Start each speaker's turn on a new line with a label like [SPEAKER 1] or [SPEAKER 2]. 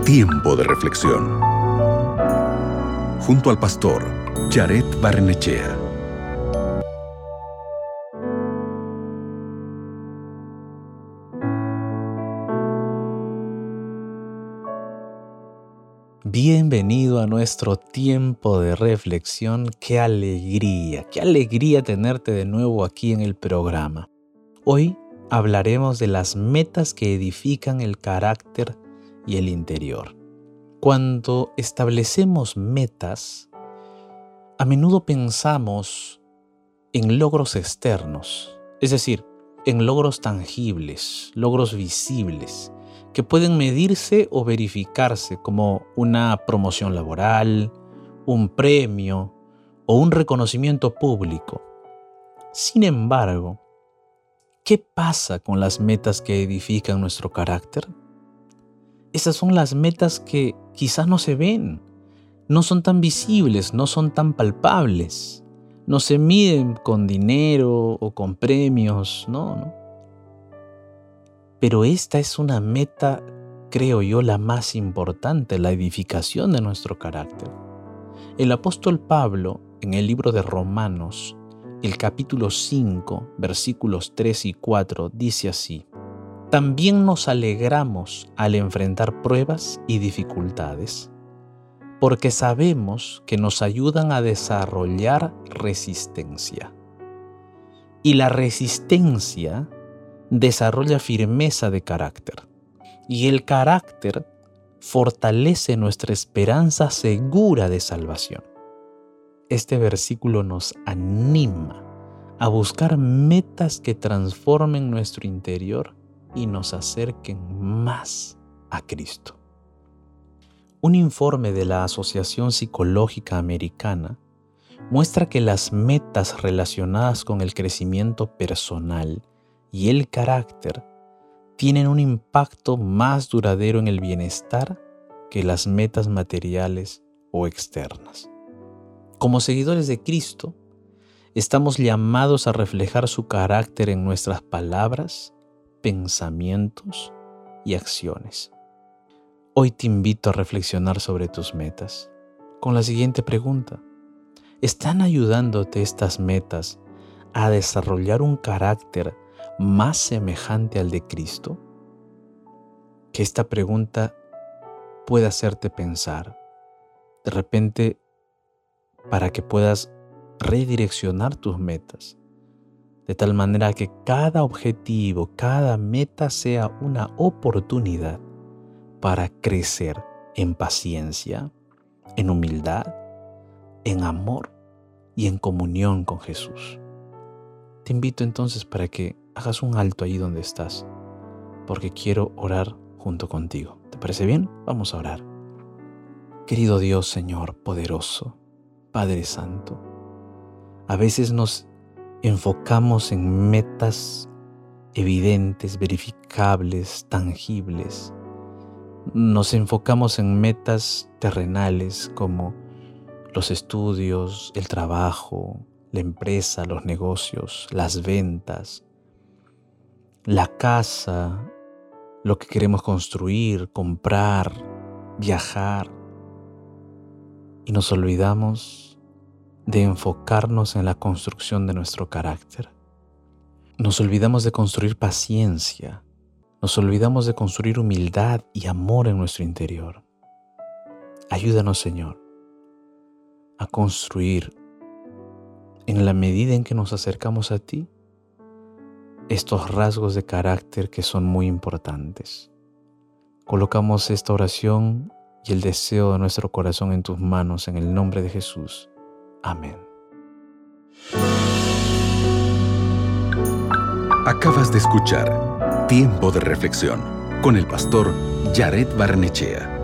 [SPEAKER 1] Tiempo de reflexión. Junto al pastor Jared Barrenechea.
[SPEAKER 2] Bienvenido a nuestro tiempo de reflexión. Qué alegría tenerte de nuevo aquí en el programa. Hoy hablaremos de las metas que edifican el carácter y el interior. Cuando establecemos metas, a menudo pensamos en logros externos, es decir, en logros tangibles, logros visibles, que pueden medirse o verificarse como una promoción laboral, un premio o un reconocimiento público. Sin embargo, ¿qué pasa con las metas que edifican nuestro carácter? Esas son las metas que quizás no se ven, no son tan visibles, no son tan palpables, no se miden con dinero o con premios, no. Pero esta es una meta, creo yo, la más importante, la edificación de nuestro carácter. El apóstol Pablo, en el libro de Romanos, el capítulo 5, versículos 3 y 4, dice así: también nos alegramos al enfrentar pruebas y dificultades, porque sabemos que nos ayudan a desarrollar resistencia. Y la resistencia desarrolla firmeza de carácter. Y el carácter fortalece nuestra esperanza segura de salvación. Este versículo nos anima a buscar metas que transformen nuestro interior y nos acerquen más a Cristo. Un informe de la Asociación Psicológica Americana muestra que las metas relacionadas con el crecimiento personal y el carácter tienen un impacto más duradero en el bienestar que las metas materiales o externas. Como seguidores de Cristo, estamos llamados a reflejar su carácter en nuestras palabras, pensamientos y acciones. Hoy te invito a reflexionar sobre tus metas con la siguiente pregunta: ¿están ayudándote estas metas a desarrollar un carácter más semejante al de Cristo? Que esta pregunta pueda hacerte pensar, de repente, para que puedas redireccionar tus metas, de tal manera que cada objetivo, cada meta sea una oportunidad para crecer en paciencia, en humildad, en amor y en comunión con Jesús. Te invito entonces para que hagas un alto ahí donde estás, porque quiero orar junto contigo. ¿Te parece bien? Vamos a orar. Querido Dios, Señor poderoso, Padre Santo, a veces nos enfocamos en metas evidentes, verificables, tangibles. Nos enfocamos en metas terrenales como los estudios, el trabajo, la empresa, los negocios, las ventas, la casa, lo que queremos construir, comprar, viajar. Y nos olvidamos de enfocarnos en la construcción de nuestro carácter. Nos olvidamos de construir paciencia. Nos olvidamos de construir humildad y amor en nuestro interior. Ayúdanos, Señor, a construir, en la medida en que nos acercamos a ti, estos rasgos de carácter que son muy importantes. Colocamos esta oración y el deseo de nuestro corazón en tus manos, en el nombre de Jesús. Amén.
[SPEAKER 1] Acabas de escuchar Tiempo de reflexión con el pastor Jared Barrenechea.